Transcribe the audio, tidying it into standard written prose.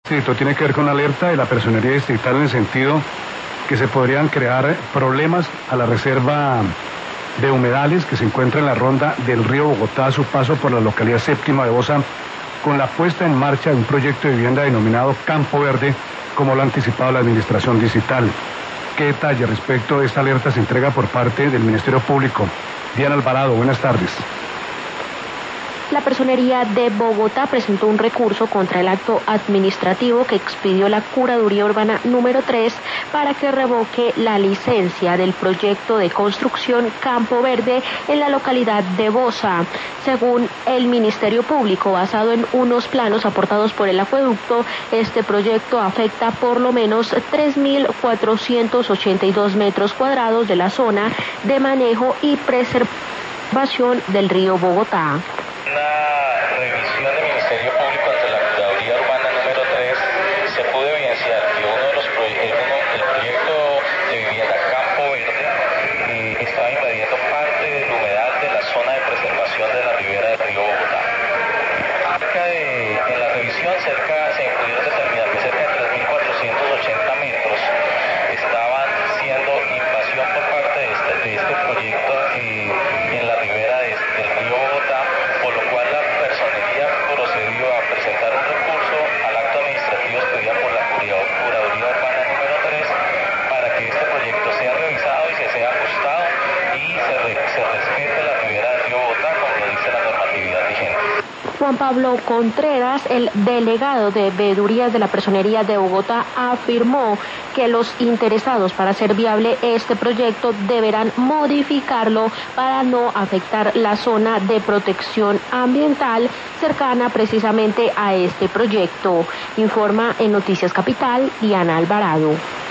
Esto tiene que ver con la alerta de la Personería Distrital en el sentido que se podrían crear problemas a la reserva de humedales que se encuentra en la ronda del río Bogotá a su paso por la localidad séptima de Bosa, con la puesta en marcha de un proyecto de vivienda denominado Campo Verde, como lo ha anticipado la Administración Distrital. ¿Qué detalle respecto de esta alerta se entrega por parte del Ministerio Público? Diana Alvarado, buenas tardes. La Personería de Bogotá presentó un recurso contra el acto administrativo que expidió la Curaduría Urbana número 3 para que revoque la licencia del proyecto de construcción Campo Verde en la localidad de Bosa. Según el Ministerio Público, basado en unos planos aportados por el acueducto, este proyecto afecta por lo menos 3.482 metros cuadrados de la zona de manejo y preservación del río Bogotá. Una revisión del Ministerio Público ante la Curaduría Urbana número 3 se pudo evidenciar que el proyecto de vivienda Campo Verde estaba invadiendo parte del humedal de la zona de preservación de la ribera del río Bogotá. En la revisión se pudieron determinar que cerca de 3.480 metros estaban siendo invasión por parte de este proyecto en la ribera del río Bogotá, por lo cual la Personería procedió a presentar un recurso al acto administrativo expedido por la Curaduría Urbana número 3 para que este proyecto sea revisado y se sea ajustado y se respete la ribera del río Bogotá como lo dice la normatividad vigente. Juan Pablo Contreras, el delegado de Veedurías de la Personería de Bogotá, afirmó que los interesados para hacer viable este proyecto deberán modificarlo para no afectar la zona de protección ambiental cercana precisamente a este proyecto. Informa en Noticias Capital, Diana Alvarado.